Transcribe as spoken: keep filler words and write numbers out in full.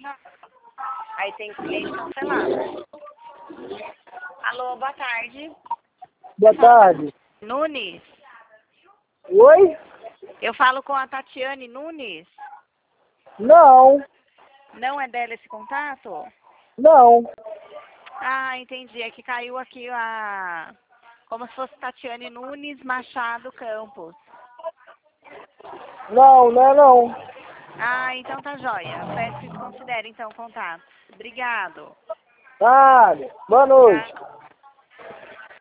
Aí tem cliente cancelado. Alô, boa tarde. Boa tarde. Nunes? Oi? Eu falo com a Tatiane Nunes? Não, Não é dela esse contato? não. Ah, entendi. É que caiu aqui a... Como se fosse Tatiane Nunes Machado Campos. Não, não é não. Ah, então tá jóia. Peço que desconsidere então o contato. Obrigado. Ah, boa noite. Tá.